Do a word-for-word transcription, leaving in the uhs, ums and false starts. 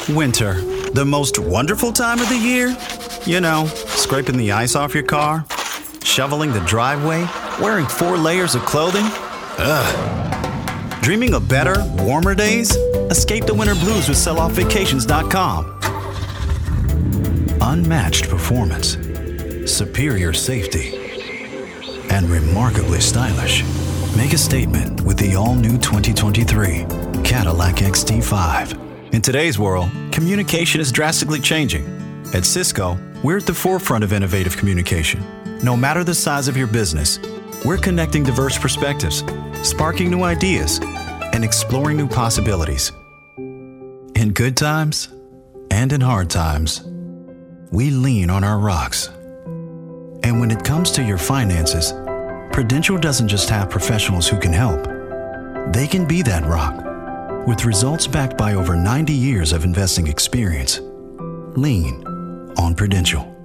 Winter, the most wonderful time of the year? You know, scraping the ice off your car, shoveling the driveway, wearing four layers of clothing. Ugh. Dreaming of better, warmer days? Escape the winter blues with sell off vacations dot com. Unmatched performance, superior safety, and remarkably stylish. Make a statement with the all-new twenty twenty-three Cadillac X T five. In today's world, communication is drastically changing. At Cisco, we're at the forefront of innovative communication. No matter the size of your business, we're connecting diverse perspectives, sparking new ideas, and exploring new possibilities. In good times and in hard times, we lean on our rocks. And when it comes to your finances, Prudential doesn't just have professionals who can help. They can be that rock. With results backed by over ninety years of investing experience, lean on Prudential.